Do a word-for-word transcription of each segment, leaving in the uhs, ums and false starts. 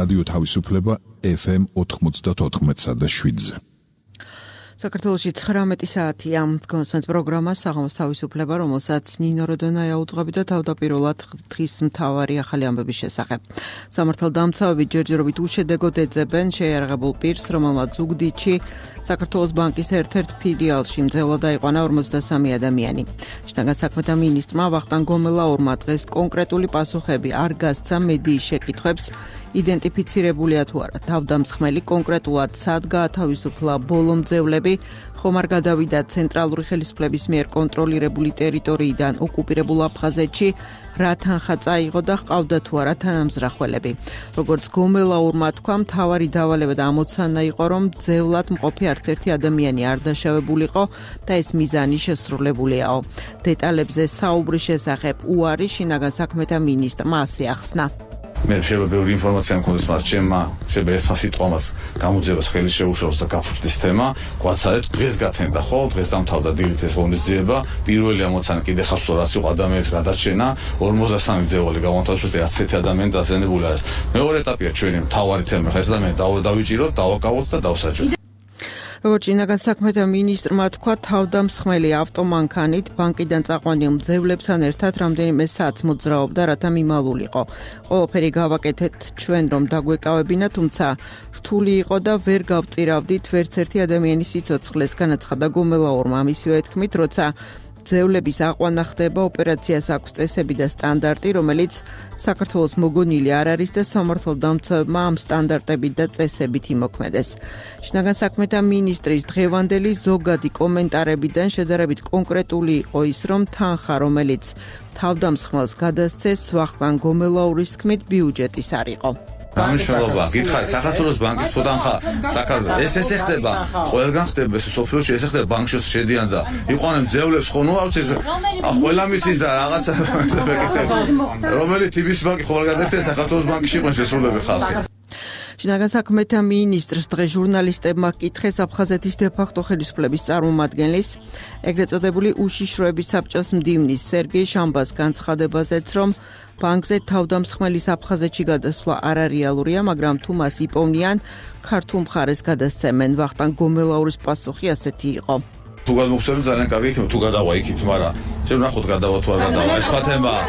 რადიო თავისუფლება ეფ ემ ოთხმოცდაოთხ და შვიდზე. საქართველოში ცხრამეტი საათია გონსმენთ პროგრამა საღამოს თავისუფლება, რომელსაც ნინო როდონაია უძღვები და თავდაპირველად დღის მთავარი ახალი ამბების შესახებ. სამართალდამცავები ჯერჯერობით უშედეგოდ ეძებენ შეიარაღებულ პირს, რომელმაც ზუგდიდში საქართველოს ბანკის ერთ-ერთ ფილიალში მძევლად აიყვანა ორმოცდასამი ადამიანი. შინაგან საქმეთა მინისტრმა ვახტანგ გომელაურმა დღეს კონკრეტული პასუხები არ გასცა მედიის შეკითხვებს, იდენტიფიცირებულია თუ არა თავდამსხმელი, კონკრეტულად სად გაათავისუფლა ბოლო მძევლები, ხომ არ გადავიდა ცენტრალური ხელისუფლების მიერ კონტროლირებული ტერიტორიიდან ოკუპირებულ აფხაზეთში, რა თანხა წაიღო და ჰყავდა თუ არა თანამზრახველები. როგორც გომელაურმა თქვა, მთავარი დავალება და ამოცანა იყო, რომ მძევლად მყოფი არც ერთი ადამიანი არ დაშავებულიყო და ეს მიზანი შესრულებულიაო. დეტალებზე საუბრის შესახებ უარი შინაგან საქმეთა მინისტრმა ასე ახსნა. მე შეიძლება ბევრი ინფორმაცია მქონდეს, მაგრამ ჩემმა შეიძლება ერთმა სიტყვამაც გამოძიებას ხელი შეუშალოს და გაფუჭდეს თემა. გვაცარეთ, დღეს გათენდა ხო, დღეს დამთავრდა დილით ეს ღონისძიება. პირველი ამოცანა კიდე ხასო რაც იყო ადამიანის გადარჩენა, ორმოცდასამი მძევალი გამოთავისუფლეს და არც ერთი ადამიანი დაზიანებული არ არის. მეორე ეტაპია ჩვენი მთავარი თემა, ხა ეს ადამიანები დავიჭიროთ, დავაკავოთ და დავსაჯოთ. როგორც შინაგან საქმეთა მინისტრმა თქვა, თავდამსხმელი ავტომანქანით ბანკიდან წაყვანილ მძევლებთან ერთად რამდენიმე საათს მოძრაობდა, რათა მიმალულიყო. ყველაფერი გავაკეთეთ ჩვენ, რომ დაგვეკავებინა, თუმცა რთული იყო და ვერ გავწირავდით ვერც ერთი ადამიანის სიცოცხლეს, განაცხადა გომელაურმა. მისივე თქმით, როცა მძევლების აყვანა ხდება, ოპერაციას აქვს წესები და სტანდარტი, რომელიც საქართველოს მოგონილი არ არის და სამართალდამცავებმა ამ სტანდარტებით და წესებით იმოქმედეს. შინაგან საქმეთა მინისტრის დღევანდელი ზოგადი კომენტარებიდან შედარებით კონკრეტული იყო ის, რომ თანხა, რომელიც თავდამსხმელს გადასცეს, ვახტანგ გომელაურის თქმით, ბიუჯეტის არ იყო. გამიშველობა, გითხარით, საქართველოს ბანკის ფუტანხა, საქართველოს ეს ესე ხდება, ყველგან ხდება, ეს სოფლიოში ესე ხდება, ბანკში შედიან და იყვნენ მძევლებს, ხო, ნუ არც ეს ყველა მიცის და რაღაცა რომელი ტიპის ბანკი ხო არ გადაიხდა, საქართველოს ბანკში იყვნენ შესრულები ხალხი. შინაგან საქმეთა მინისტრს დღეს ჟურნალისტებმა კითხეს აფხაზეთის დე-ფაქტო ხელისუფლების წარმომადგენლის, ეგრეთ წოდებული უშიშროების საბჭოს მდივნის სერგეი შამბას განცხადებაზეც, რომ ბანკზე თავდამსხმელის აფხაზეთში გადასვლა არარეალურია, მაგრამ თუ მას იპოვნიან, ქართულ მხარეს გადასცემენ. ვახტანგ გომელაურის პასუხი ასეთი იყო. თუ გადმოგცემენ ძალიან კარგი იქნება, თუ გადავა იქით, მაგრამ შენ ნახოთ გადავა თუ არ გადავა, ეს სხვა თემაა.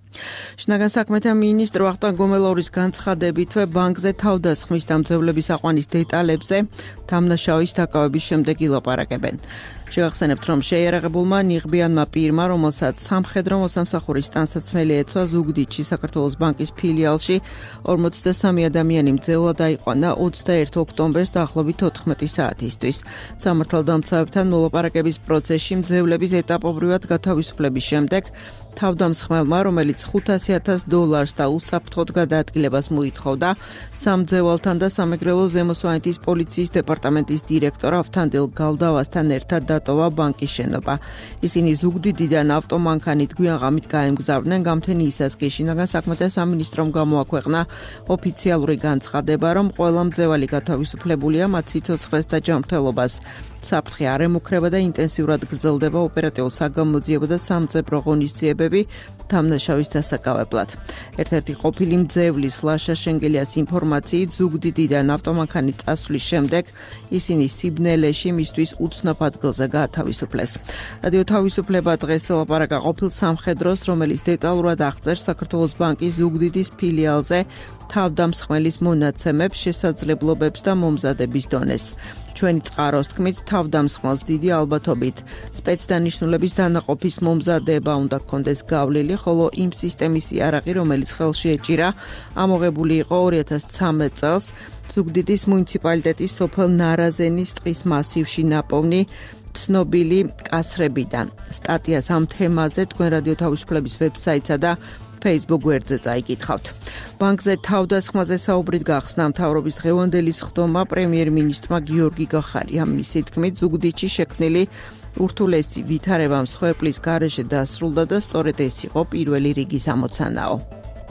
შინაგან საქმეთა მინისტრ ვახტანგ გომელაურის განცხადებითვე ბანკზე თავდასხმის და მძევლების აყვანის დეტალებზე დამნაშავის დაკავების შემდეგ ილაპარაკებენ. შევახსენებთ, რომ შეიარაღებულმა ნიღბიანმა პირმა, რომელსაც სამხედრო მოსამსახურის ტანსაცმელი ეცვა ზუგდიდში საქართველოს ბანკის ფილიალში ორმოცდასამი ადამიანი მძევლად აიყვანა ოცდაერთი ოქტომბერს დაახლოებით ოთხმეტი საათისთვის. სამართალდამცავებთან მოლაპარაკების პროცესში მძევლების ეტაპობრივად გათავისუფლების შემდეგ თავდამსხმელმა, რომელიც ხუთასი ათას დოლარს და უსაფრთხოდ გადაადგილებას მოითხოვდა, სამძევალთან და სამეგრელო ზემოსვანეთის პოლიციის დეპარტამენტის დირექტორ ავთანდილ გალდავასთან ერთად დატოვა ბანკის შენობა. ისინი ზუგდიდიდან ავტომანქანით გვიანღამით გაემგზავრნენ გამთენიისას კი შინაგან საქმეთა სამინისტრომ გამოაქვეყნა ოფიციალური განცხადება, რომ ყველა მძევალი გათავისუფლებულია, მათ სიცოცხლეს და ჯანმრთელობას საფრთხე არ ემუქრება და ინტენსიურად გრძელდება ოპერატიულ-საგამოძიებო და სამწებრო ღონისძიებები დამნაშავის დასაკავებლად. ერთ-ერთი ყოფილი მძევლის ლაშა შენგელიას ინფორმაციით, ზუგდიდიდან ავტომანქანით წასვლის შემდეგ ისინი სიბნელეში მისთვის უცნობ ადგილზე გაათავისუფლეს. რადიო თავისუფლება დღეს ელაპარაკა ყოფილ სამხედროს, რომელიც დეტალურად აღწერს საქართველოს ბანკის ზუგდიდის ფილიალზე თავდამსხმელის მონაცემებს, შესაძლებლობებს და მომზადების დონეს. ჩვენი წყაროს თქმით, თავდამსხმელს დიდი ალბათობით სპეცდანიშნულების დანაყოფის მომზადება უნდა ჰქონდეს გავლილი, ხოლო იმ სისტემის იარაღი, რომელიც ხელში ეჭირა, ამოღებული იყო ორი ათას ცხრამეტ წელს ზუგდიდის მუნიციპალიტეტის სოფელ ნარაზენის ტყის მასივში ნაპოვნი ცნობილი კასრებიდან. სტატიას ამ თემაზე თქვენ რადიო თავისუფლების ვებსაიტსა და Facebook გვერდზე წაიკითხავთ. ბანკზე თავდასხმაზე საუბრით გახსნა მთავრობის დღევანდელი სხდომა პრემიერ-მინისტრმა გიორგი გახარიამ. მისი თქმით, ზუგდიდში შექმნილი ურთულესი ვითარება მსხვერპლის გარეშე დასრულდა და სწორედ ეს იყო პირველი რიგის ამოცანაო.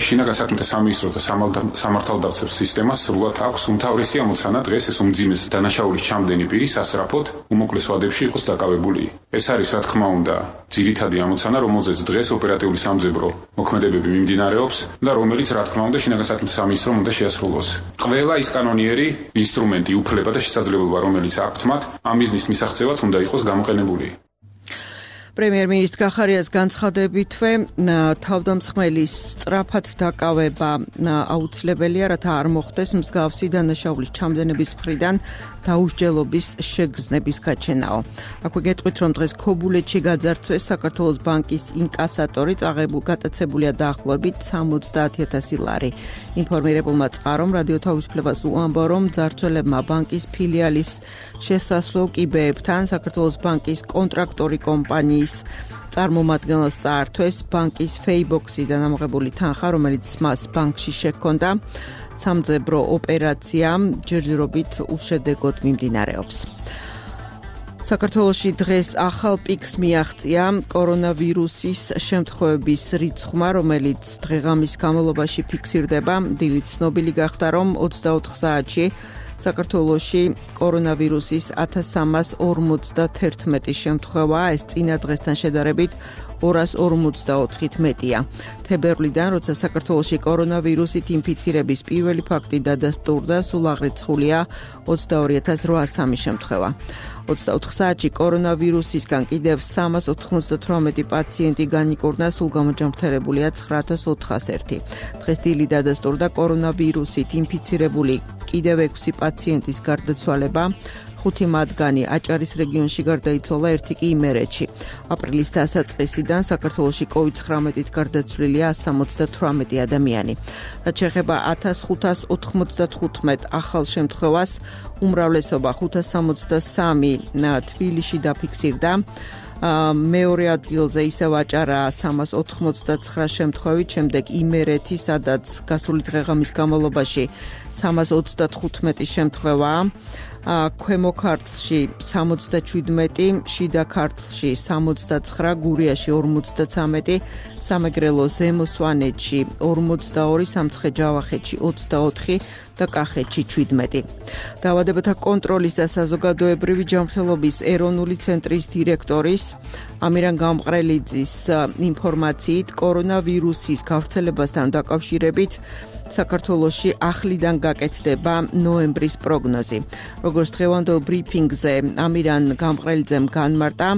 შინაგან საქმეთა სამინისტრო და სამართალდამცავ სისტემას სრულად აქვს უმთავრესი ამოცანა დღეს ეს უმძიმეს დანაშაულის ჩამდენი პირი სასწრაფოდ უმოკლეს ვადებში იყოს დაკავებული. ეს არის რა თქმა უნდა ძირითადი ამოცანა, რომელზეც დღეს ოპერატიული სამძებრო მოქმედებები მიმდინარეობს და რომელიც რა თქმა უნდა შინაგან საქმეთა სამინისტრომ უნდა შეასრულოს. ყველა ის კანონიერი ინსტრუმენტი, უფლება და შესაძლებლობა, რომელიც აქვთ მათ, ამ მიზნის მისაღწევად უნდა იყოს გამოყენებული. პრემიერ-მინისტრ კახარიას განცხადებითვე თავდამსხმელის სწრაფად დაკავება აუცილებელია, რათა არ მოხდეს მსგავსი დანაშაულის ჩამდენების მხრიდან დაუსჯელობის შეგრძნების გაჩენაო. აქვე გეტყვით, რომ დღეს ქობულეთში გაძარცვეს საქართველოს ბანკის ინკასატორი, გატაცებულია დაახლოებით სამოცდაათი ათასი ლარი. ინფორმირებულმა წყარომ რადიო თავისუფლებას უამბო, რომ ძარცველებმა ბანკის ფილიალის შესასვლელ კიბეებთან საქართველოს ბანკის კონტრაქტორი კომპანიის წარმომადგენელს წაართვეს ბანკის ფეიბოქსიდან ამოღებული თანხა, რომელიც მას ბანკში შეჰქონდა. სამძებრო ოპერაცია ჯერჯერობით უშედეგოდ მიმდინარეობს. საქართველოში დღეს ახალ პიკს მიაღწია კორონავირუსის შემთხვევების რიცხვმა, რომელიც დღეღამის განმავლობაში ფიქსირდება. დილით ცნობილი გახდა, რომ ოცდაოთხ საათში საქართველოში კორონავირუსის ათას სამას ორმოცდათერთმეტი შემთხვევა, ეს წინა დღესთან შედარებით ორას ორმოცდაოთხით მეტია. თებერვლიდან, როცა საქართველოში კორონავირუსით ინფიცირების პირველი ფაქტი დადასტურდა, სულ აღრიცხულია ოცდაორი ათას რვასამი შემთხვევა. ოცდაოთხ საათში კორონავირუსისგან კიდევ სამას ოთხმოცდათვრამეტი პაციენტი განიკურნა, სულ გამოჯანმრთელებულია ცხრა ათას ოთხას ერთი. დღეს დილით დადასტურდა კორონავირუსით ინფიცირებული კიდევ ექვსი პაციენტის გარდაცვალება. ხუთი მათგანი აჭარის რეგიონში გარდაიცვალა, ერთი კი იმერეთში. აპრილის დასაწყისიდან საქართველოში კოვიდ ცხრამეტით გარდაცვლილია ასი სამოცდათვრამეტი ადამიანი. რაც შეეხება ათას ხუთას ოთხმოცდათხუთმეტ ახალ შემთხვევას, უმრავლესობა ხუთას სამოცდასამი თბილისში დაფიქსირდა. მეორე ადგილზე ისევ აჭარაა სამას ოთხმოცდაცხრა შემთხვევით, შემდეგ იმერეთი, სადაც გასული დღეღამის განმავლობაში სამას ოცდათხუთმეტი შემთხვევაა. ქვემო ქართლში სამოცდაჩვიდმეტი, შიდა ქართლში სამოცდაცხრა, გურიაში ორმოცდაცამეტი, სამეგრელო ზემო სვანეთში ორმოცდაორი, სამცხე-ჯავახეთში ოცდაოთხი და კახეთში ჩვიდმეტი. დაავადებათა კონტროლის და საზოგადოებრივი ჯანმრთელობის ეროვნული ცენტრის დირექტორის ამირან გამყრელიძის ინფორმაციით, კორონავირუსის გავრცელებასთან დაკავშირებით საქართველოში ახლიდან გაკეთდება ნოემბრის პროგნოზი. როგორც დღევანდელ ბრიფინგზე ამირან გამყრელიძემ განმარტა,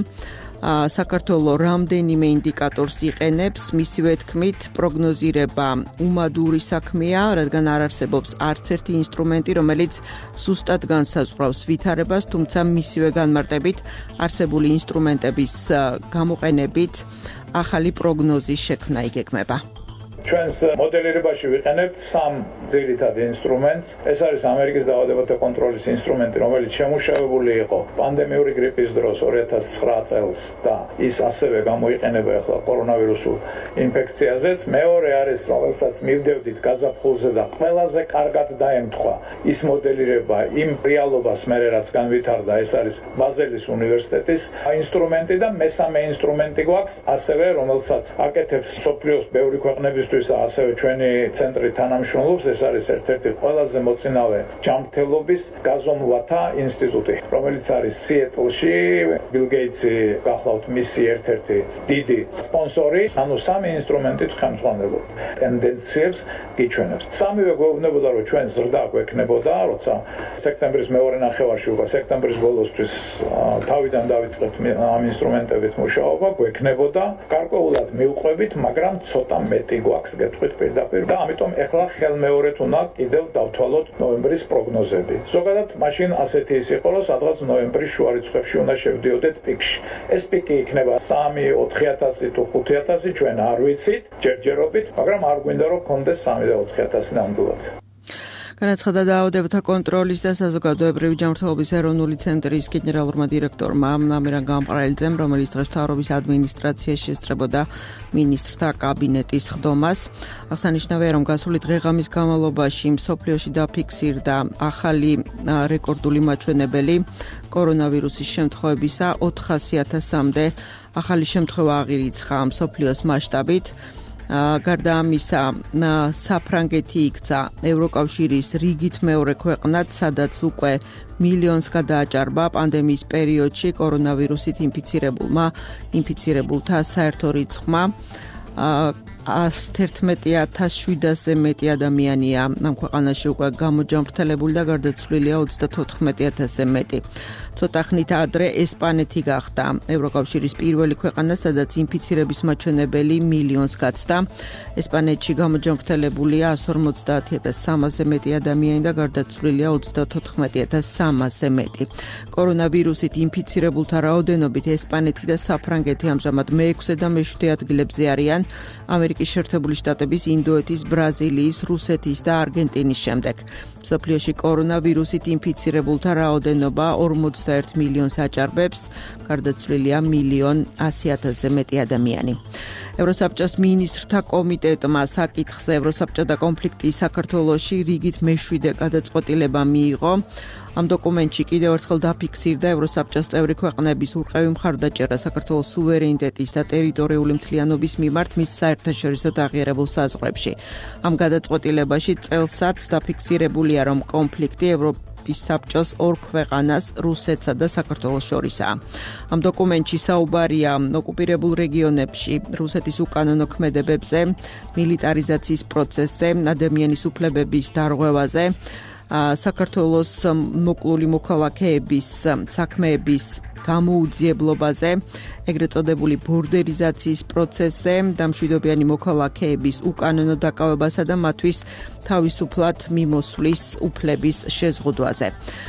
საქართველო რამდენიმე ინდიკატორს იყენებს, მისივე თქმით, პროგნოზირება უმადური საქმეა, რადგან არ არსებობს არც ერთი ინსტრუმენტი, რომელიც სუსტად განსაზღვრავს ვითარებას, თუმცა მისივე განმარტებით არსებული ინსტრუმენტების გამოყენებით ახალი პროგნოზის შექმნა იგეგმება. ჩვენს მოდელირებაში ვიყენებთ სამ ძირითად ინსტრუმენტს. ეს არის ამერიკის დაავადებათა კონტროლის ინსტრუმენტი, რომელიც შემუშავებული იყო პანდემიური გრიპის დროს ორი ათას ცხრა წელს და ის ასევე გამოიყენება ახლა კორონავირუსულ ინფექციაზეც. მეორე არის, რომელსაც მივდევდით გაზაფხულზე და ყველაზე კარგად დაემთხვა ის მოდელირება იმ რეალობას მერე რაც განვითარდა, ეს არის ბაზელის უნივერსიტეტის ინსტრუმენტი და მესამე ინსტრუმენტი გვაქვს ასევე, რომელსაც აკეთებს მსოფლიოს ბევრი ქვეყნების ასევე ჩვენი ცენტრი თანამშრომლობს, ეს არის ერთ-ერთი ყველაზე მოწინავე ჯანმრთელობის გაზომვათა ინსტიტუტი, რომელიც არის სიეტლში. ბილ გეიტსი გახლავთ მისი ერთ-ერთი დიდი სპონსორი, ანუ სამი ინსტრუმენტით ხელმძღვანელობთ. ტენდენციებს გიჩვენებს. სამივე გვეუბნებოდა, რომ ჩვენ ზრდა გვექნებოდა, როცა სექტემბრის მეორე ნახევარში უკვე სექტემბრის ბოლოსთვის თავიდან დავიწყებთ ამ ინსტრუმენტებით მუშაობა, გვექნებოდა. გარკვეულად მივყვებით, მაგრამ ცოტა მეტი გვაქვს. გეტყვით პირდაპირ და ამიტომ ეხლა ხელმეორედ უნდა კიდევ დავთვალოთ ნოემბრის პროგნოზები. ზოგადად მაშინ ასეთი ის იყო, რომ სადღაც ნოემბრის შუა რიცხვებში უნდა შევდიოდეთ პიკში. ეს პიკი იქნება სამი ოთხი ათასი თუ ხუთი ათასი, ჩვენ არ ვიცით ჯერჯერობით, მაგრამ არ გვინდა რომ გქონდეს სამი და ოთხი ათასი ნამდვილად. განაცხადა დაავადებათა კონტროლის და საზოგადოებრივი ჯანმრთელობის ეროვნული ცენტრის გენერალურმა დირექტორმა ამირან გამყრელიძემ, რომელიც დღეს მთავრობის ადმინისტრაციაში ესწრებოდა მინისტრთა კაბინეტის ხდომას. აღსანიშნავია, რომ გასული დღეღამის განმავლობაში მსოფლიოში დაფიქსირდა ახალი რეკორდული მაჩვენებელი კორონავირუსის შემთხვევებისა, ოთხასი ათასამდე ახალი შემთხვევა აღირიცხა მსოფლიოს მასშტაბით. გარდა ამისა, საფრანგეთი იქცა ევროკავშირის რიგით მეორე ქვეყნად, სადაც უკვე მილიონს გადააჭარბა პანდემიის პერიოდში კორონავირუსით ინფიცირებულმა ინფიცირებულთა საერთო რიცხვმა. ათერთმეტი ათას შვიდასზე მეტი ადამიანია ამ ქვეყანაში უკვე გამოჯანმრთელებული და გარდაცვლილია ოცდათოთხმეტი ათასზე მეტი. ცოტა ხნით ადრე ესპანეთი გახდა ევროკავშირის პირველი ქვეყანა, სადაც ინფიცირების მაჩვენებელი მილიონს გაცდა. ესპანეთში გამოჯანმრთელებულია εκατს ორმოცდაათი ათას სამასზე მეტი ადამიანი და გარდაცვლილია ოცდათოთხმეტი ათას სამასზე მეტი. კორონავირუსით ინფიცირებულთა რაოდენობით ესპანეთი და საფრანგეთი ამჟამად მეექვსე და მეშვიდე ადგილებზე არიან. ამერიკის შეერთებული შტატების, ინდოეთის, ბრაზილიის, რუსეთის და არგენტინის შემდეგ. მსოფლიოში კორონავირუსით ინფიცირებულთა რაოდენობა ორმოცდაერთ მილიონს აჭარბებს, გარდაცვლილია მილიონ ასი ათასზე მეტი ადამიანი. ევროსაბჭოს მინისტრთა კომიტეტმა საკითხზე ევროსაბჭო და კონფლიქტი საქართველოში რიგით მეშვიდე გადაწყვეტილება მიიღო. ამ დოკუმენტში კიდევ ერთხელ დაფიქსირდა ევროსაბჭოს წევრი ქვეყნების ურყევი მხარდაჭერა საქართველოს სუვერენიტეტის და ტერიტორიული მთლიანობის მიმართ მის საერთაშორისო აღიარებულ საზღვრებში. ამ გადაწყვეტილებაში წელსაც დაფიქსირებულია, რომ კონფლიქტი ევროპის საბჭოს ორ ქვეყანას, რუსეთსა და საქართველოს შორისაა. ამ დოკუმენტში საუბარია ოკუპირებულ რეგიონებში რუსეთის უკანონო ქმედებებზე, მილიტარიზაციის პროცესზე, ადამიანის უფლებების დარღვევაზე, საქართველოს მოკლული მოქალაქეების საქმეების გამოუძიებლობაზე, ეგრეთ წოდებული ბორდერიზაციის პროცესზე, დამშვიდობიანი მოქალაქეების უკანონო დაკავებასა და მათთვის თავისუფლად მიმოსვლის უფლების შეზღუდვაზე.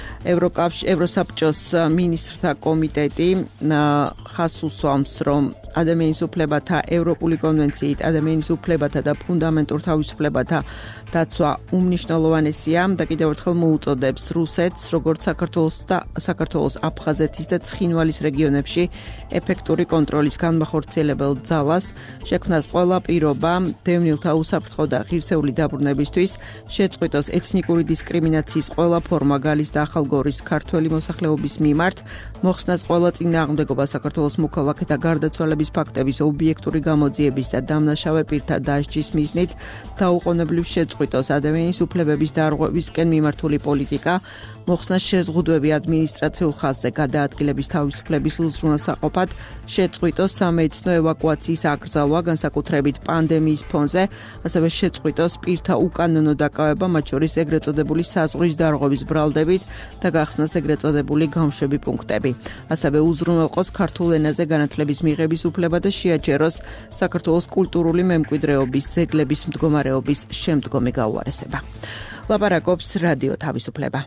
ევროსაბჭოს მინისტრთა კომიტეტი ხაზს უსვამს, რომ ადამიანის უფლებათა ევროპული კონვენციით ადამიანის უფლებათა და ფუნდამენტურ თავისუფლებათა დაცვა უმნიშვნელოვანესია და კიდევ ერთხელ მოუწოდებს რუსეთს, როგორც საქართველოს და საქართველოს აფხაზეთის და ცხინვალის რეგიონებში ეფექტური კონტროლის განმახორციელებელ ძალას, შექმნას ყველა პირობა დევნილთა უსაფრთხო და ღირსეული დაბრუნებისთვის, შეწყვიტოს ეთნიკური დისკრიმინაციის ყველა ფორმა გალის და ახალგორის ქართველი მოსახლეობის მიმართ, მოხსნას ყველა წინააღმდეგობა საქართველოს მოქალაქეთა გარდაცვალების ფაქტების ობიექტური გამოძიების და დამნაშავე პირთა დასჯის მიზნით დაუყოვნებლივ შეწყვიტოს ადამიანის უფლებების დარღვევისკენ მიმართული პოლიტიკა, მოხსნას შეზღუდვები ადმინისტრაციულ ხაზზე გადაადგილების თავისუფლების უზრუნველსაყოფად, შეწყვიტოს სამედიცინო ევაკუაციის აკრძალვა, განსაკუთრებით პანდემიის ფონზე, ასევე შეწყვიტოს პირთა უკანონო დაკავება, მათ შორის ეგრეთ წოდებული საზღვრის დარღვევის ბრალდებით და გახსნას ეგრეთ წოდებული გამშვები პუნქტები. ასევე უზრუნველყოს ქართულ ენაზე განათლების მიღების უფლება და შეაჩეროს საქართველოს კულტურული მემკვიდრეობის ძეგლების მდგომარეობის შემდგომი გაუარესება. ლაპარაკობს რადიო თავისუფლება.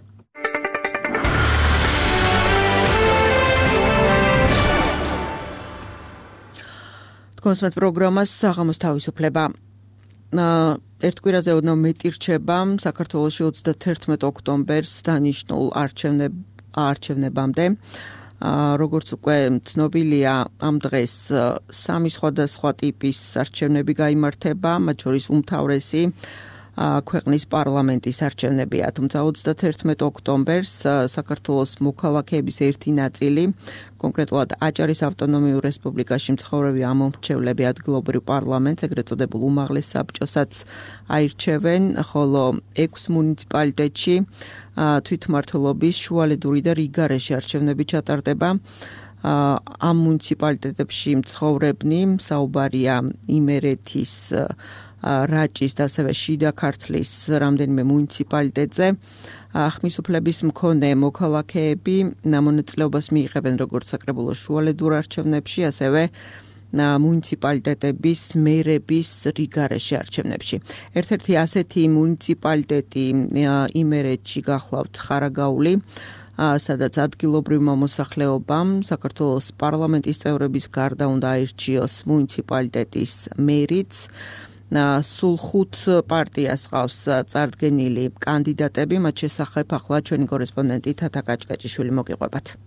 კონსმეთ პროგრამას საღამოს თავისუფლება. ერთ კვირაზე ოდნავ მეტი რჩება საქართველოში ოცდათერთმეტ ოქტომბერს დანიშნულ არჩევნებამდე. როგორც უკვე ცნობილია, ამ დღეს სამი სხვადასხვა ტიპის არჩევნები გაიმართება, მათ შორის უმთავრესი ქვეყნის პარლამენტის არჩევნებია. თუმცა ოცდათერთმეტ ოქტომბერს საქართველოს მოქალაქეების ერთი ნაწილი, კონკრეტულად აჭარის ავტონომიურ რესპუბლიკაში მცხოვრები ამომრჩევლები ადგილობრივ პარლამენტს, ეგრეთ წოდებულ უმაღლეს საბჭოსაც აირჩევენ, ხოლო ექვს მუნიციპალიტეტში თვითმმართველობის, შუალედური და რიგარეში არჩევნები ჩატარდება. ამ მუნიციპალიტეტებში მცხოვრებნი საუბარია იმერეთის, რაჭის და ასევე შიდა ქართლის რამდენიმე მუნიციპალიტეტზე. ხმისუფლების მქონე მოქალაქეები მონაწილეობას მიიღებენ როგორც საკრებულო შუალედურ არჩევნებში, ასევე მუნიციპალიტეტების მერების რიგარეში არჩევნებში. ერთ-ერთი ასეთი მუნიციპალიტეტი იმერეთში გახლავთ ხარაგაული, სადაც ადგილობრივმა მოსახლეობამ საქართველოს პარლამენტის წევრების გარდა უნდა აირჩიოს მუნიციპალიტეტის მერიც. სულ ხუთ პარტიას ყავს წარდგენილი კანდიდატები, მათ შესახებ ახლა ჩვენი კორესპონდენტი თათა კაჭკაჭიშვილი მოგიყვებათ.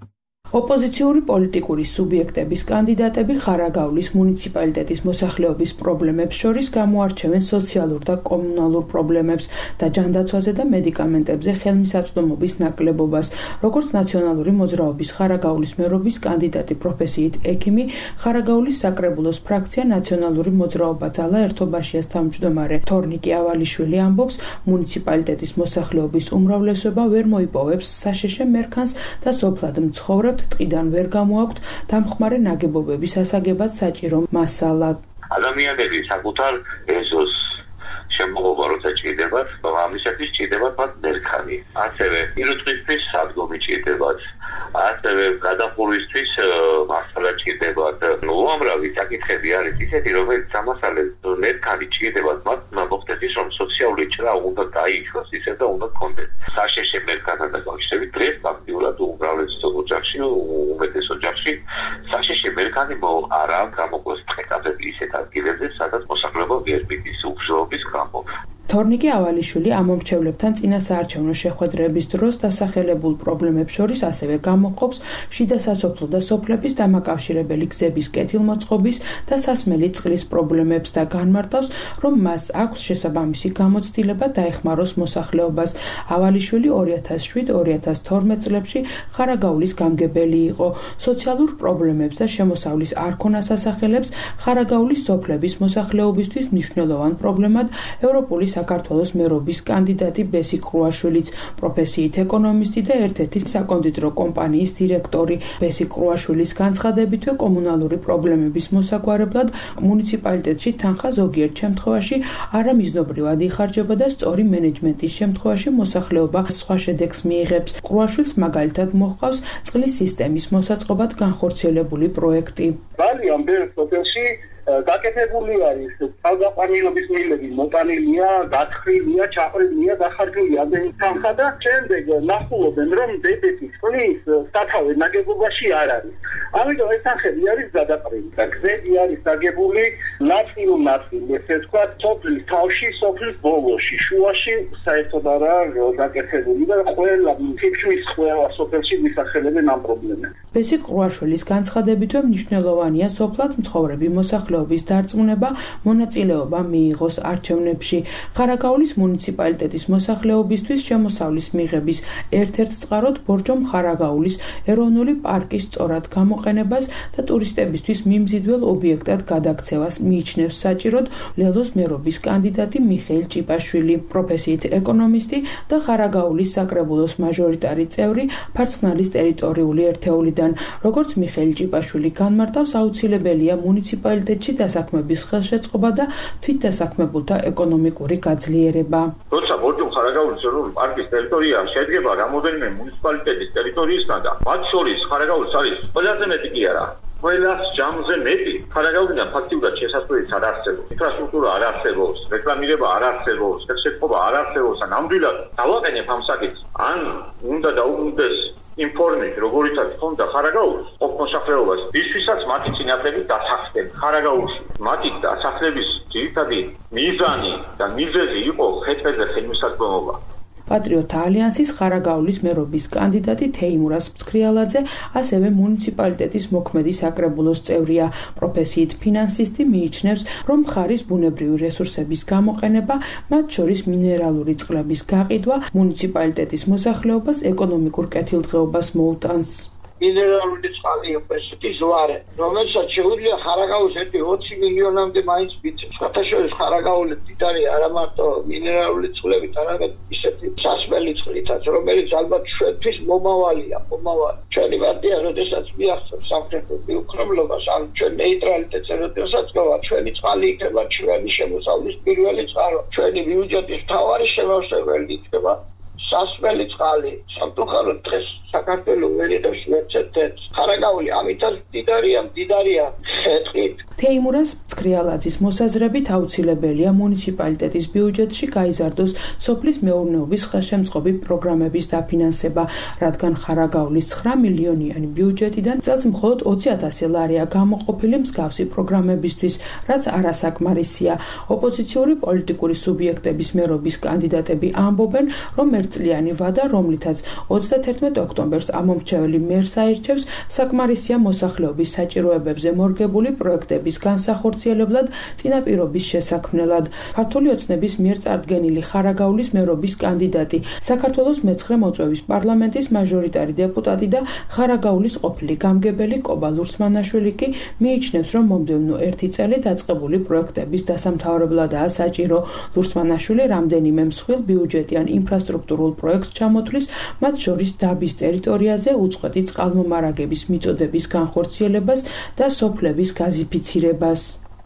ოპოზიციური პოლიტიკური სუბიექტების კანდიდატები ხარაგაულის მუნიციპალიტეტის მოსახლეობის პრობლემებს შორის გამოარჩევენ სოციალურ და კომუნალურ პრობლემებს და ჯანდაცვაზე და მედიკამენტებზე ხელმისაწვდომობის ნაკლებობას. როგორც ნაციონალური მოძრაობის ხარაგაულის მერობის კანდიდატი პროფესიით ექიმი, ხარაგაულის საკრებულოს ფრაქცია ნაციონალური მოძრაობა ძალა ერთობაშიას თავმჯდომარე თორნიკე ავალიშვილი ამბობს, მუნიციპალიტეტის მოსახლეობის უმრავლესობა ვერ მოიპოვებს საშეშე მერქანს და სოფლად მცხოვრებ ტყიდან ვერ გამოაქვთ დამხმარე ნაგებობების ასაგებად საჭირო მასალა. ადამიანები საკუთარ ეზოს შემოღობა როცა ჭირდებათ, ამისათვის ჭირდებათ მათ მერქანი. ასევე პირუტყვისთვის სადგომი ჭირდებათ. ასევე გადახურვისთვის მასალა ჭირდებათ. უამრავი საკითხები არის ისეთი, რომელიც ამასალებს მერქანი ჭირდებათ მათ მოხდეს ის, რომ სოციალური ჭრა უნდა დაიშვას ისე და უნდა კონდეს. საშეშე მერქანთან დაკავშირებით დღეს ფაქტიურად უმრავლეს ოჯახში, უმეტეს ოჯახში საშეშე მერქანი არა გამოგვეს ტყეპები ისეთ ადგილებზე, სადაც მოსახლეობა ვერ მიდის უბრძოლობის გამო. თორნიკე ავალიშვილი ამომრჩევლებთან წინასაარჩევნო შეხვედრების დროს დასახელებულ პრობლემებს შორის ასევე გამოყოფს შიდა სასოფლო და სოფლების დამაკავშირებელი გზების კეთილმოწყობის და სასმელი წყლის პრობლემებს და განმარტავს, რომ მას აქვს შესაბამისი გამოცდილება დაეხმაროს მოსახლეობას. ავალიშვილი ორი ათას შვიდ ორი ათას თორმეტ წლებში ხარაგაულის გამგებელი იყო. სოციალურ პრობლემებს და შემოსავლის არ ქონას ასახელებს ხარაგაულის სოფლების მოსახლეობისთვის მნიშვნელოვან პრობლემად ევროპული საქართველოს მერობის კანდიდატი ბესი კრუაშვილიც, პროფესიით ეკონომისტი და ერთ-ერთი საკონდიტრო კომპანიის დირექტორი. ბესი კრუაშვილის განცხადებითვე კომუნალური პრობლემების მოსაგვარებლად მუნიციპალიტეტში თანხა ზოგიერთ შემთხვევაში არამიზნობრივად იხარჯება და სწორი მენეჯმენტის შემთხვევაში მოსახლეობა სხვა შედეგს მიიღებს. კრუაშვილს მაგალითად მოჰყავს წყლის სისტემის მოსაწყობად განხორციელებული პროექტი. ძალიან ბევრ სოფელში გაკეთებული არის თავდაყრილობის მილები, მოტანილია, გათხრილია, ჩაყრილია, დახარჯულია ამდენი თანხა და შემდეგ ნახულობენ, რომ დებეთის წყლის სათავე ნაგებობაში არ არის. ამიტომ ეს თანხები არის გადაყრილი და გზები არის დაგებული ნაწილ-ნაწილ, ესე ვთქვათ, სოფლის თავში, სოფლის ბოლოში, შუაში საერთოდ არა გაკეთებული და ყველა თითქმის ყველა სოფელში მისახელებენ ამ პრობლემებს. ბესი კრუაშვილის განცხადებითვე მნიშვნელოვანია სოფლად მცხოვრები მოსახლეობის დარწმუნება, მონაწილეობა მიიღოს არჩევნებში. ხარაგაულის მუნიციპალიტეტის მოსახლეობისთვის შემოსავლის მიღების ერთ-ერთ წყაროდ ბორჯომ ხარაგაულის ეროვნული პარკის სწორად გამოყენებას და ტურისტებისთვის მიმზიდველ ობიექტად გადაქცევას მიიჩნევს საჭიროდ ლელოს მერობის კანდიდატი მიხეილ ჭიპაშვილი, პროფესიით ეკონომისტი და ხარაგაულის საკრებულოს მაჟორიტარი წევრი ფარცხნალის ტერიტორიული ერთეულიდან. როგორც მიხეილ ჭიპაშვილი განმარტავს, აუცილებელია მუნიციპალიტეტში დასაქმების ხელშეწყობა და თვითდასაქმებულთა ეკონომიკური გაძლიერება. როცა ბორჯომ ხარაგაულის ეროვნული პარკის ტერიტორია შედგება რამოდენიმე მუნიციპალიტეტის ტერიტორიისგან და მათ შორის ხარაგაულის არის ყველაზე მეტი კი არა. ყველას ჯამზე მეტი ხარაგაულიდან ფაქტიურად შესაძლოა არ არსებობს, ინფრასტრუქტურა არ არსებობს, რეკლამირება არ არსებობს, ხელშეწყობა არ არსებობს, ან ნამდვილად დავაყენებ ამ საკითხს, ან უნდა დაუბრუნდეს ინფორმით, როგორიცაც ხონდა ხარაგაულის ყოფ მოსახლეობას, ისვისაც მათი წინაპრები დასახლდნენ ხარაგაულში. მათი დასახლების ძირითადი მიზანი და მიზეზი იყო ხეთებზე ხელმისაწვდომობა. პატრიოტთა ალიანსის ხარაგაულის მერობის კანდიდატი თეიმურას მცქრიალაძე ასევე მუნიციპალიტეტის მოქმედი საკრებულოს წევრია. პროფესიით ფინანსისტი მიიჩნევს, რომ მხარის ბუნებრივი რესურსების გამოყენება, მათ შორის მინერალური წყლების გაყიდვა, მუნიციპალიტეტის მოსახლეობას ეკონომიკურ კეთილდღეობას მოუტანს. მინერალური წყალი ესეთი ზვარე, რომელსაც შეუძლია ხარაგაულს ერთი ოცი მილიონამდე მაინც მიწევს. სხვათაშორის ხარაგაული მდიდარი არა მარტო მინერალური წყლებით, არამედ ისეთი სასმელი წყლითაც, რომელიც ალბათ ჩვენთვის მომავალია, მომავალი. ჩვენი პარტია, როდესაც მიაღწევს სამხრეთ უქრომლობას, ან ჩვენ ნეიტრალიტეტს, როდესაც გავა, ჩვენი წყალი იქნება ჩვენი შემოსავლის პირველი წყარო. ჩვენი ბიუჯეტის მთავარი შემავსებელი იქნება სასმელი წყალი. სამწუხაროდ დღეს საქართველოს ვერ იღებს მეცეთებს. ხარაგაული ამითაც მდიდარია, მდიდარია ხეთყით. თეიმურას მცქრიალაძის მოსაზრებით აუცილებელია მუნიციპალიტეტის ბიუჯეტში გაიზარდოს სოფლის მეურნეობის ხელშემწყობი პროგრამების დაფინანსება, რადგან ხარაგაულის ცხრა მილიონიანი ბიუჯეტიდან წელს მხოლოდ ოცი ათასი ლარია გამოყოფილი მსგავსი პროგრამებისთვის, რაც არასაკმარისია. ოპოზიციური პოლიტიკური სუბიექტების მერობის კანდიდატები ამბობენ, რომ ერთ ერთწლიანი ვადა, რომლითაც ოცდათერთმეტ ოქტომბერს ამომრჩეველი მერს აირჩევს, საკმარისია მოსახლეობის საჭიროებებზე მორგებული პროექტების განსახორციელებლად წინაპირობის შესაქმნელად. ქართული ოცნების მიერ წარდგენილი ხარაგაულის მერობის კანდიდატი, საქართველოს მეცხრე მოწვევის პარლამენტის მაჟორიტარი დეპუტატი და ხარაგაულის ყოფილი გამგებელი კობა ლურსმანაშვილი კი მიიჩნევს, რომ მომდევნო ერთი წელი დაწყებული პროექტების დასამთავრებლადაა საჭირო. ლურსმანაშვილი რამდენიმე მსხვილ ბიუჯეტიან ინფრასტრუქტურულ პროექტს ჩამოთვლის, მათ შორის დაბის ტერიტორიაზე უწყვეტი წყალმომარაგების მიწოდების განხორციელებას და სოფლების გაზიფიცირებას.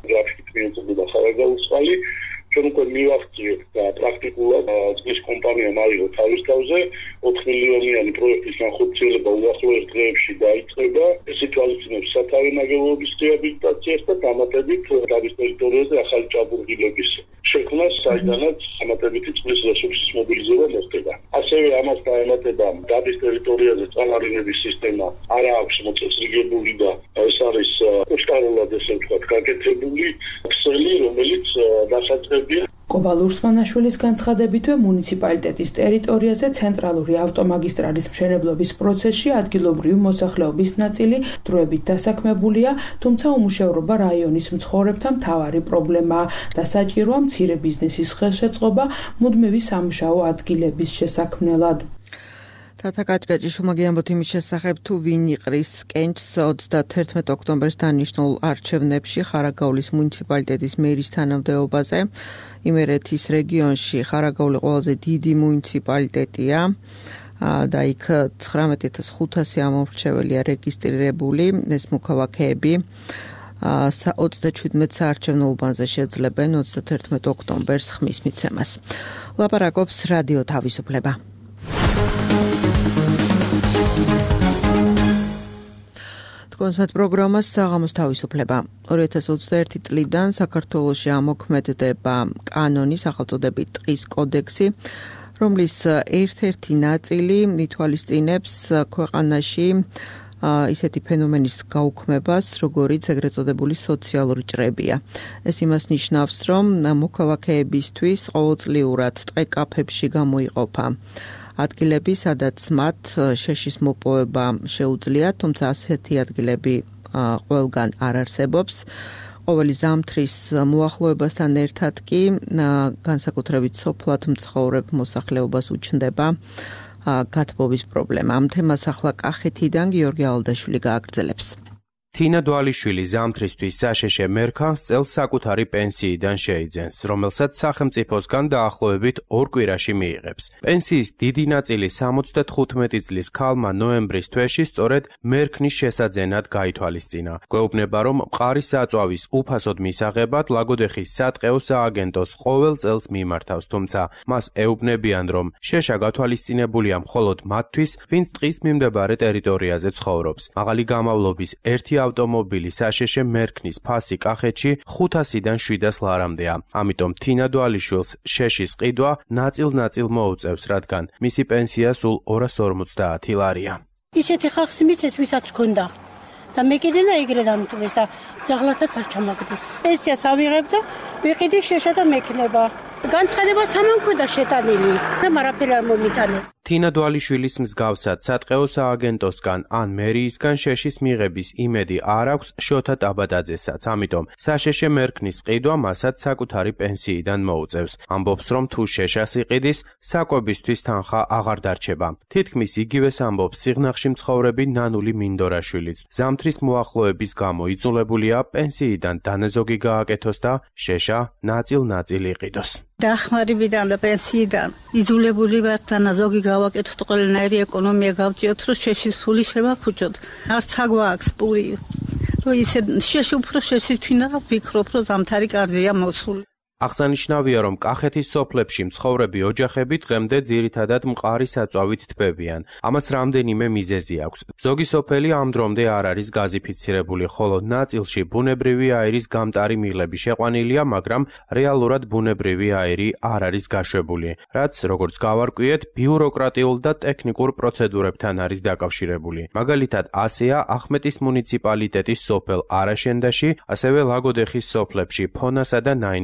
ჩვენ უკვე მივახციეთ და პრაქტიკულად წყლის კომპანიამ აიღო თავის თავზე ოთხ მილიონიანი პროექტის განხორციელება უახლოეს დღეებში დაიწყება. ეს ითვალისწინებს სათავე ნაგებობის რეაბილიტაციას და დამატებით დაბის ტერიტორიაზე ახალი ჭაბურღილების შექმნას, საიდანაც დამატებითი წყლის რესურსის მობილიზება მოხდება. ასევე ამას დაემატება დაბის ტერიტორიაზე წყალარინების სისტემა არა აქვს მოწესრიგებული და ეს არის უსტარულად ესე ვთქვათ გაკეთებული ქსელი, რომელიც დასაწყებია კობა ლურსმანაშვილის განცხადებითვე მუნიციპალიტეტის ტერიტორიაზე ცენტრალური ავტომაგისტრალის მშენებლობის პროცესში ადგილობრივი მოსახლეობის ნაწილი დროებით დასაქმებულია, თუმცა უმუშევრობა რაიონის მცხოვრებთა მთავარი პრობლემაა და საჭიროა მცირე ბიზნესის ხელშეწყობა მუდმივი სამუშაო ადგილების შესაქმნელად. თათა კაჭკაჭიშვილმა გიამბოთ იმის შესახებ, თუ ვინ იყრის კენჭს ოცდათერთმეტ ოქტომბერს დანიშნულ არჩევნებში ხარაგაულის მუნიციპალიტეტის მერის თანამდებობაზე. იმერეთის რეგიონში ხარაგაული ყველაზე დიდი მუნიციპალიტეტია და იქ ცხრამეტ ათას ხუთასი ამომრჩეველია რეგისტრირებული. ეს მოქალაქეები ოცდაჩვიდმეტ საარჩევნო უბანზე შეძლებენ ოცდათერთმეტ ოქტომბერს ხმის მიცემას. ლაპარაკობს რადიო თავისუფლება. კონსმეთ პროგრამას საღამოს თავისუფლება. ორი ათას ოცდაერთი წლიდან საქართველოში ამოქმედდება კანონი, სახელწოდებით ტყის კოდექსი, რომლის ერთ-ერთი ნაწილი ითვალისწინებს ქვეყანაში ისეთი ფენომენის გაუქმებას, როგორიც ეგრეთ წოდებული სოციალური ჭრებია. ეს იმას ნიშნავს, რომ მოქალაქეებისთვის ყოველწლიურად ტყე-კაფეებში გამოიყოფა ადგილები, სადაც მათ შეშის მოპოვება შეუძლიათ, თუმცა ასეთი ადგილები ყველგან არ არსებობს. ყოველი ზამთრის მოახლოებასთან ერთად კი განსაკუთრებით სოფლად მცხოვრებ მოსახლეობას უჩნდება გათბობის პრობლემა. ამ თემას ახლა კახეთიდან გიორგი ალდაშვილი გააგრძელებს. თინა დვალიშვილი ზამთრისთვის საშეშე მერქანს წელს საკუთარი პენსიიდან შეიძენს, რომელსაც სახელმწიფოსგან დაახლოებით ორ კვირაში მიიღებს. პენსიის დიდი ნაწილი სამოცდათხუთმეტი წლის ქალმა ნოემბრის თვეში სწორედ მერქნის შესაძენად გაითვალისწინა. გვეუბნება, რომ მყარი საწვავის უფასოდ მისაღებად ლაგოდეხის სატყეო სააგენტოს ყოველ წელს მიმართავს, თუმცა მას ეუბნებიან, რომ შეშა გათვალისწინებულია მხოლოდ მათთვის, ვინც ტყის მიმდებარე ტერიტორიაზე ცხოვრობს. მაღალი გამავლობის ერთი ავტომობილი საშეშე მერქნის ფასი კახეთში ხუთასიდან შვიდას ლარამდეა. ამიტომ თინა დვალიშვილს შეშის ყიდვა ნაწილ-ნაწილ მოუწევს, რადგან მისი პენსია სულ ორას ორმოცდაათი ლარია. ისეთი ხალხს მიცეს, ვისაც ჰქონდა და მე კიდე და ეგრე დამტვეს და ძაღლათაც არ ჩამაგდეს. პენსიას ავიღებ და ვიყიდი შეშა და მექნება. განცხადება სამანქოდა შეტანილი და მარაფერი არ მომიტანეს. თინა დვალიშვილის მსგავსად სატყეო სააგენტოსგან ან მერიისგან შეშის მიღების იმედი არ აქვს შოთა ტაბადაძესაც, ამიტომ საშეშე მერქნის ყიდვა მასაც საკუთარი პენსიიდან მოუწევს. ამბობს, რომ თუ შეშას იყიდის, საკვებისთვის თანხა აღარ დარჩება. თითქმის იგივეს ამბობს სიღნაღში მცხოვრები ნანული მინდორაშვილიც. ზამთრის მოახლოების გამო იძულებულია პენსიიდან დანაზოგი გააკეთოს და შეშა ნაწილ-ნაწილ იყიდოს. დახმარებიდან და პენსიიდან იძულებული ვართ დანაზოგი გავაკეთოთ, ყველანაირი ეკონომია გავწიოთ, რომ შეშის ფული შევაქუჭოთ. არც აგვაქვს პური, რომ ისე შეში უფრო შესითვინა, ვფიქრობ, რომ ზამთარი კარგია მოსული. აღსანიშნავია, რომ კახეთის სოფლებში მცხოვრები ოჯახები დღემდე ძირითადად მყარი საწვავით თბებიან. ამას რამდენიმე მიზეზი აქვს. ზოგი სოფელი ამ დრომდე არ არის გაზიფიცირებული, ხოლო ნაწილში ბუნებრივი აირის გამტარი მიღლები შეყვანილია, მაგრამ რეალურად ბუნებრივი აირი არ არის გაშვებული, რაც, როგორც გავარკვიეთ, ბიუროკრატიულ და ტექნიკურ პროცედურებთან არის დაკავშირებული. მაგალითად, ასეა ახმეტის მუნიციპალიტეტის სოფელ არაშენდაში, ასევე ლაგოდეხის სოფლებში, ფონასა და ნაინდროვალში.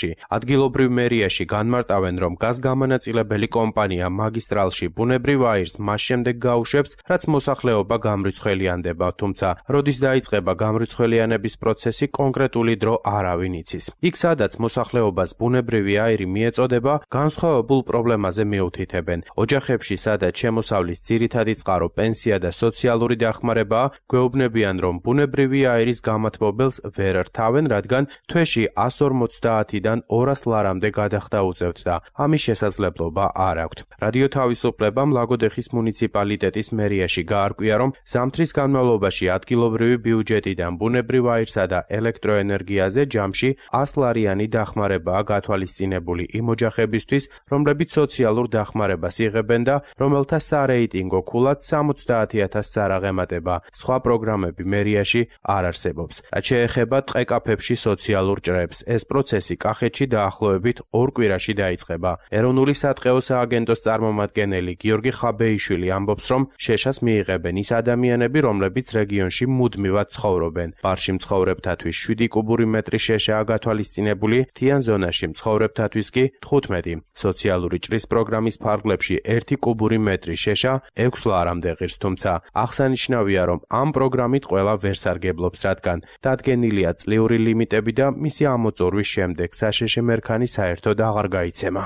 სოფელში. ადგილობრივ მერიაში განმარტავენ, რომ გაზგამანაწილებელი კომპანია მაგისტრალში ბუნებრივ აირს მას შემდეგ გაუშვებს, რაც მოსახლეობა გამრიცხველიანდება, თუმცა როდის დაიწყება გამრიცხველიანების პროცესი, კონკრეტული დრო არავინ იცის. იქ, სადაც მოსახლეობას ბუნებრივი აირი მიეწოდება, განსხვავებულ პრობლემაზე მიუთითებენ. ოჯახებში, სადაც შემოსავლის ძირითადი წყარო პენსია და სოციალური დახმარებაა, გვეუბნებიან, რომ ბუნებრივი აირის გამათბობელს ვერ რთავენ, რადგან თვეში εκατს ორმოცდაათიდან ორას ლარამდე გადახდა უწევთ და ამის შესაძლებლობა არ აქვთ. რადიო თავისუფლებამ ლაგოდეხის მუნიციპალიტეტის მერიაში გაარკვია, რომ ზამთრის განმავლობაში ადგილობრივი ბიუჯეტიდან ბუნებრივ აირსა და ელექტროენერგიაზე ჯამში ას ლარიანი დახმარებაა გათვალისწინებული იმ ოჯახებისთვის, რომლებიც სოციალურ დახმარებას იღებენ და რომელთა სარეიტინგო ქულად სამოცდაათი ათასს არ აღემატება. სხვა პროგრამები მერიაში არ არსებობს. რაც შეეხება ტყე-კაფეებში სოციალურ ჭრებს, ეს პროცესი კახეთში დაახლოებით ორ კვირაში დაიწყება. ეროვნული სატყეო სააგენტოს წარმომადგენელი გიორგი ხაბეიშვილი ამბობს, რომ შეშას მიიღებენ ის ადამიანები, რომლებიც რეგიონში მუდმივად ცხოვრობენ. ბარში მცხოვრებთათვის შვიდი კუბური მეტრი შეშაა გათვალისწინებული, მთიან ზონაში მცხოვრებთათვის კი თხუთმეტი. სოციალური ჭრის პროგრამის ფარგლებში ერთი კუბური მეტრი შეშა ექვს ლარამდე ღირს, თუმცა აღსანიშნავია, რომ ამ პროგრამით ყველა ვერ სარგებლობს, რადგან დადგენილია წლიური ლიმიტები და მისი ამოწურვის შემდეგ საშეშე მერქანი საერთოდ აღარ გაიცემა.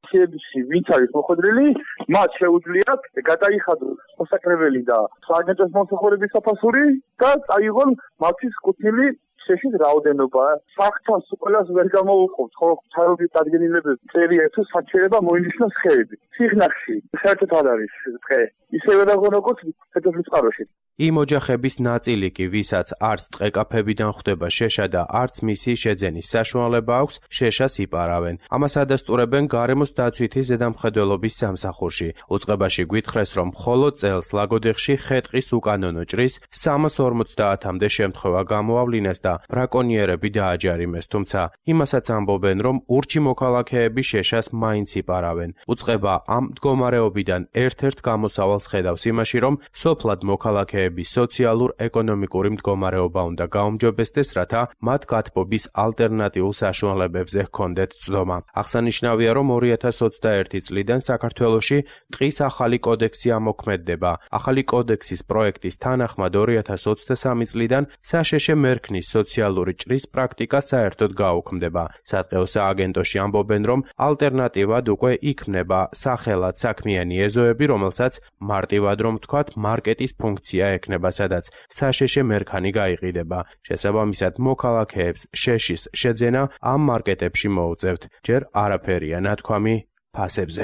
ვინც არის მოხვედრილი, მათ შეუძლიათ გადაიხადოს მოსაკრებელი და სააგენტოს მომსახურების საფასური და წაიღონ მათთვის კუთვნილი შეშის რაოდენობა. საფრთხეს ყველას ვერ გამოუყოფს, ხო თავის დადგენილებები წერია თუ საჭიროება მოინიშნოს ხეები. სიღნაღში საერთოდ არ არის ტყე. ისევე დაგონ როგორც ფედერალურ წყაროში. იმ ოჯახების ნაწილი კი, ვისაც არც ტყე-კაფეებიდან ხვდება შეშა და არც მისი შეძენის საშუალება აქვს, შეშას იპარავენ. ამას ადასტურებენ გარემოს დაცვითი ზედამხედველობის სამსახურში. უწყებაში გვითხრეს, რომ მხოლოდ წელს ლაგოდეხში ხე-ტყის უკანონო ჭრის სამას ორმოცდაათამდე შემთხვევა გამოავლინეს და ბრაკონიერები დააჯარიმეს, თუმცა იმასაც ამბობენ, რომ ურჩი მოქალაქეები შეშას მაინც იპარავენ. უწყება ამ მდგომარეობიდან ერთ-ერთ გამოსავალს ხედავს იმაში, რომ სოფლად მოქალაქეების სოციალურ-ეკონომიკური მდგომარეობა უნდა გაუმჯობესდეს, რათა მათ გათბობის ალტერნატიულ საშუალებებზე ჰქონდეთ ცდომა. აღსანიშნავია, რომ ორი ათას ოცდაერთი წლიდან საქართველოში ტყის ახალი კოდექსი ამოქმედდება. ახალი კოდექსის პროექტის თანახმად ორი ათას ოცდასამი წლიდან საშეშე მერქნის სოციალური ჭრის პრაქტიკა საერთოდ გაუქმდება. სატყეო სააგენტოში ამბობენ, რომ ალტერნატივად უკვე იქმნება სახელად საქმიანი ეზოები, რომელსაც მარტივად რომ ვთქვათ, მარკეტის ფუნქცია ექნება, სადაც საშეშე მერქანი გაიყიდება. შესაბამისად, მოქალაქეებს შეშის შეძენა ამ მარკეტებში მოუწევთ. ჯერ არაფერია ნათქვამი ფასებზე.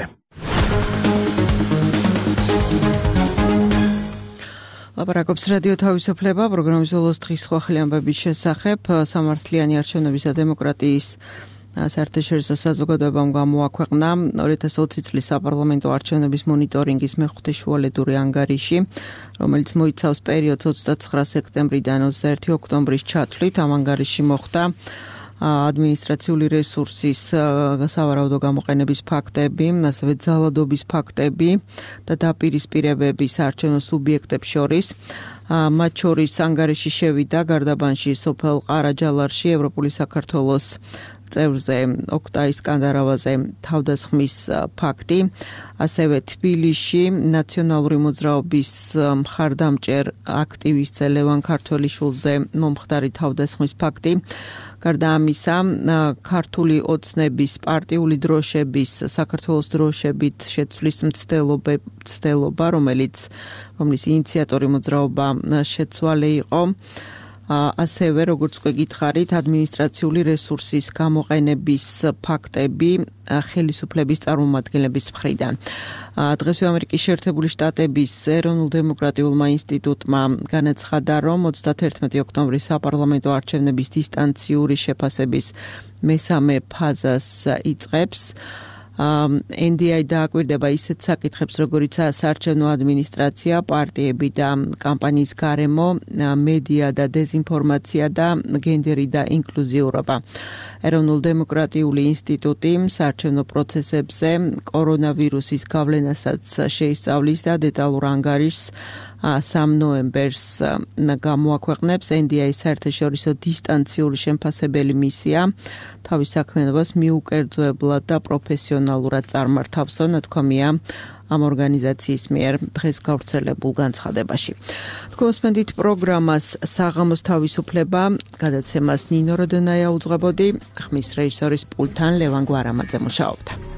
ლაპარაკობს რადიო თავისუფლება, პროგრამის ბოლოს დღის სხვა ხელი ამბების შესახებ. სამართლიანი არჩევნების და დემოკრატიის საერთაშორისო საზოგადოებამ გამოაქვეყნა ორი ათას ოცი წლის საპარლამენტო არჩევნების მონიტორინგის მეხუთე შუალედური ანგარიში, რომელიც მოიცავს პერიოდს ოცდაცხრა სექტემბრიდან ოცდაერთი ოქტომბრის ჩათვლით. ამ ანგარიში მოხდა ადმინისტრაციული რესურსის სავარაუდო გამოყენების ფაქტები, ასევე ძალადობის ფაქტები და დაპირისპირებები საარჩევნო სუბიექტებს შორის. მათ შორის ანგარიში შევიდა გარდაბანში, სოფელ ყარაჯალარში, ევროპული საქართველოს წევრზე, ოქტაის კანდარავაზე თავდასხმის ფაქტი, ასევე თბილისში ნაციონალური მოძრაობის მხარდამჭერ აქტივისტზე ლევან ქართველიშვილზე მომხდარი თავდასხმის ფაქტი. გარდა ამისა, ქართული ოცნების პარტიული დროშების, საქართველოს დროშებით შეცვლის მცდელობა, რომელიც რომლის ინიციატორი მოძრაობა შეცვალე იყო. ასევე, როგორც უკვე გითხარით, ადმინისტრაციული რესურსის გამოყენების ფაქტები ხელისუფლების წარმომადგენლების მხრიდან. დღესვე ამერიკის შეერთებული შტატების ეროვნულ-დემოკრატიულმა ინსტიტუტმა განაცხადა, რომ ოცდათერთმეტი ოქტომბრის საპარლამენტო არჩევნების დისტანციური შეფასების მესამე ფაზას იწყებს. ენ დი აი დააკვირდება ისეთ საკითხებს, როგორიცაა საარჩევნო ადმინისტრაცია, პარტიები და კამპანიის გარემო, მედია და დეზინფორმაცია და გენდერი და ინკლუზიურობა. ეროვნულ-დემოკრატიული ინსტიტუტი საარჩევნო პროცესებზე კორონავირუსის გავლენასაც შეისწავლის და დეტალურ ანგარიშს სამ ნოემბერს გამოაქვეყნებს ენ დი ეი-ის საერთაშორისო დისტანციური შემფასებელი მისია თავის საქმიანობას მიუკერძოებლად და პროფესიონალურად წარმართავსო, ნათქვამია ამ ორგანიზაციის მიერ დღეს გავრცელებულ განცხადებაში. თქვენსმენდით პროგრამას საღამოს თავისუფლება, გადაცემას ნინო როდონაია უძღვებოდი, ხმის რეჟისორის პულტთან ლევან გვარამაძე მუშაობდა.